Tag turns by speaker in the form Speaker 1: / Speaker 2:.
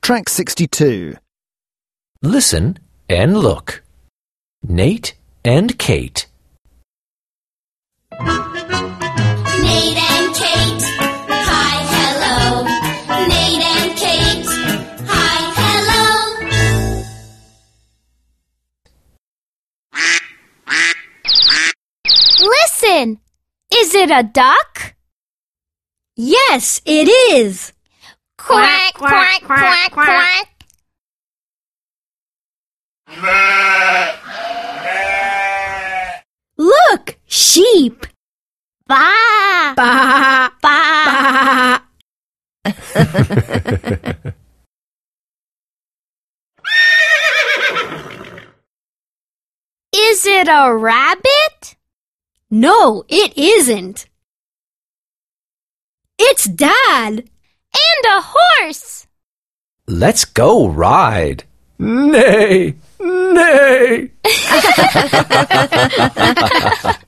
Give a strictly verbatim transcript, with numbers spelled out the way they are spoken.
Speaker 1: Track sixty-two.
Speaker 2: Listen and look. Nate and Kate.
Speaker 3: Nate and Kate, hi, hello. Nate and Kate, hi, hello.
Speaker 4: Listen! Is it a duck?
Speaker 5: Yes, it is.
Speaker 4: Quack, quack, quack, quack.
Speaker 5: Look, sheep.
Speaker 4: Ba!
Speaker 5: Ba,
Speaker 4: Ba!
Speaker 5: ba.
Speaker 4: Is it a rabbit?
Speaker 5: No, it isn't. It's Dad.
Speaker 4: And a horse!
Speaker 2: Let's go ride. Nay, nay.